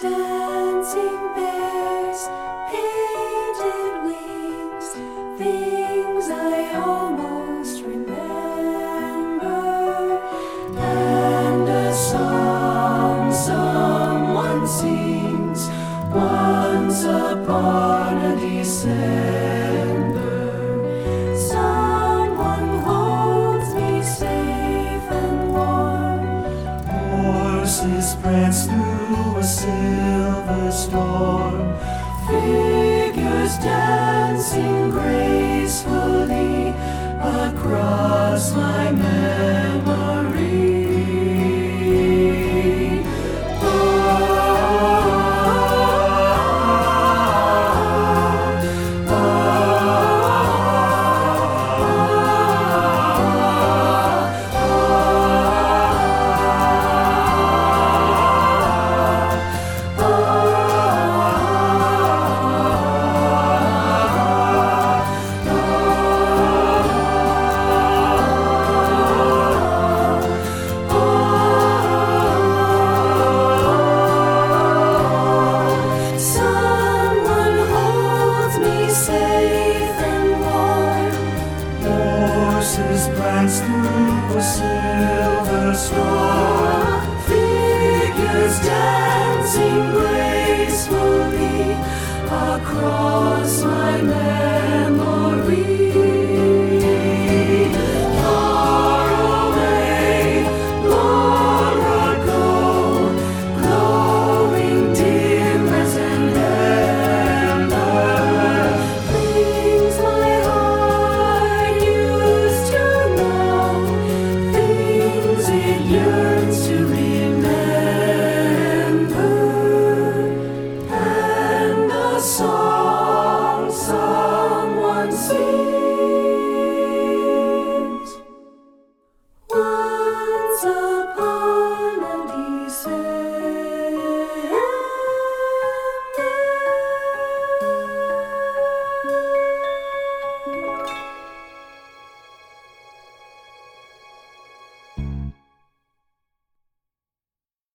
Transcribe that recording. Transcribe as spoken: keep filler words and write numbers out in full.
Dancing bears, painted wings, things I almost remember, and a song someone sings once upon a December. Someone holds me safe and warm. Horses prance through a silver storm, figures dancing gracefully across my memory. Horses prance through a silver storm, figures dancing gracefully across my memory. Far away, long ago, glowing dim as an ember, things my heart used to know, things it yearns to remember, and a song someone sings